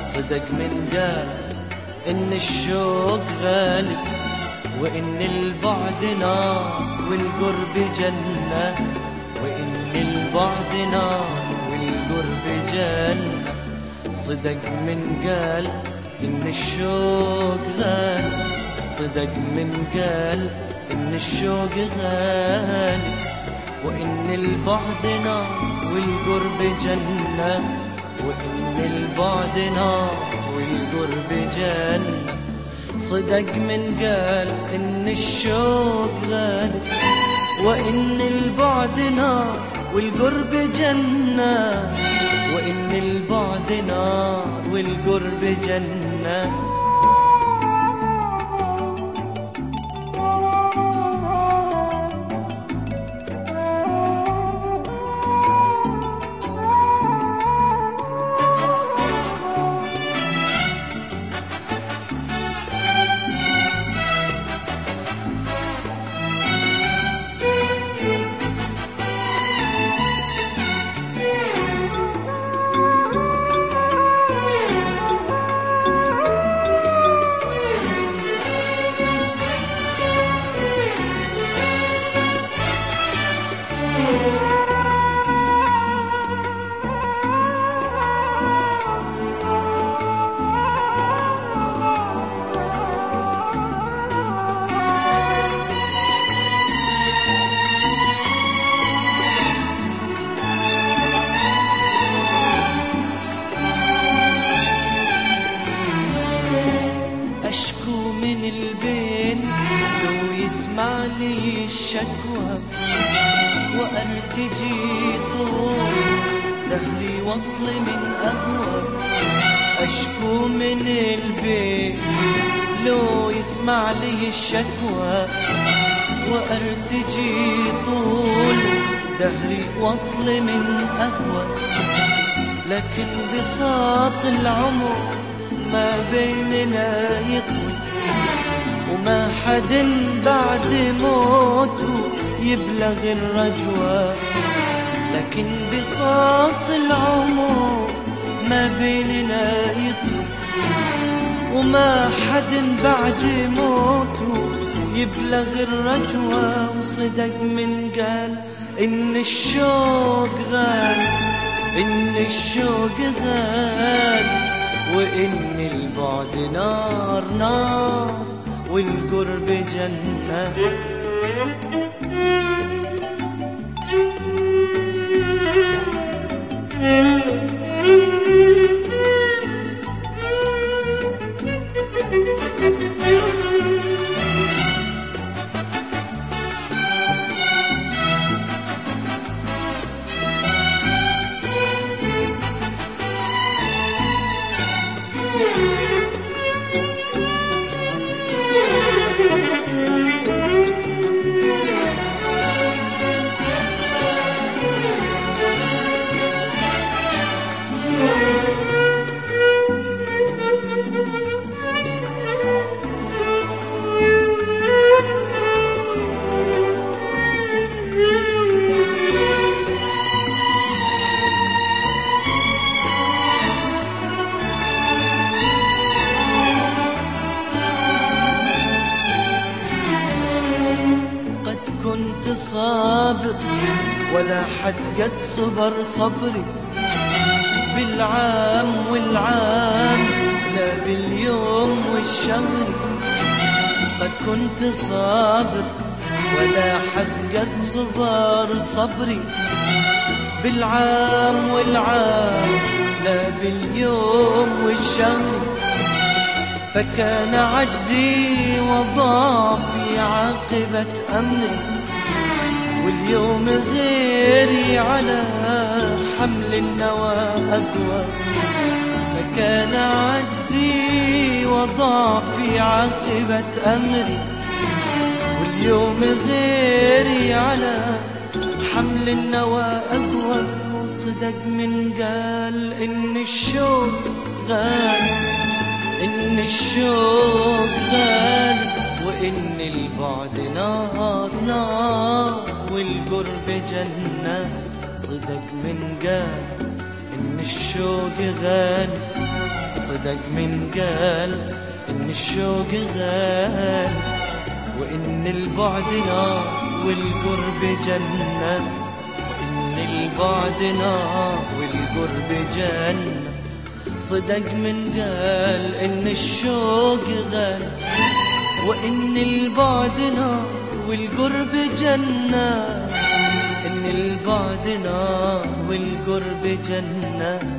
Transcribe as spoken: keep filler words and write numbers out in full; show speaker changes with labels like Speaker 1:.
Speaker 1: صدق من قال إن الشوق غالب، وإن البعد نار والقرب جنة، وإن البعد نار والقرب جنة. صدق من قال إن الشوق غالب، صدق من قال إن الشوق غالب، وإن البعد نار والقرب جنة، وإن البعد نار والقرب جنة. صدق من قال إن الشوق غالب، وإن البعد نار والقرب جنة، وإن البعد نار والقرب جنة. أشكو من البين لو يسمع لي الشكوى، وأرتجي طول دهري وصل من أهوى. أشكو من البين لو يسمع لي الشكوى، وأرتجي طول دهري وصل من أهوى. لكن بساط العمر ما بيننا يطوي، وما حد بعد موته يبلغ الرجوى. لكن بساط العمر ما بيننا يطوي، وما حد بعد موته يبلغ الرجوى. وصدق من قال إن الشوق غالي، إن الشوق غالي، وإن البعد نار نار والقرب جنة. كنت صابر ولا حد قد صبر صبري، بالعام والعام لا باليوم والشهر. قد كنت صابر ولا حد قد صبر صبري، بالعام والعام لا باليوم والشهر. فكان عجزي وضعفي عاقبة أمري، واليوم غيري على حمل النوى أقوى. فكان عجزي وضعفي عاقبة أمري، واليوم غيري على حمل النوى أقوى. وصدق من قال إن الشوق غالي، إن الشوق غالي، وإن البعد نار نار والقرب جنة. صدق من قال إن الشوق غالي، صدق من قال إن الشوق غال، وإن البعد نار والقرب جنة، وإن البعد نار والقرب جنة. صدق من قال إن الشوق غال، وإن البعد نار والقرب جنة، إن البعد نار والقرب جنة.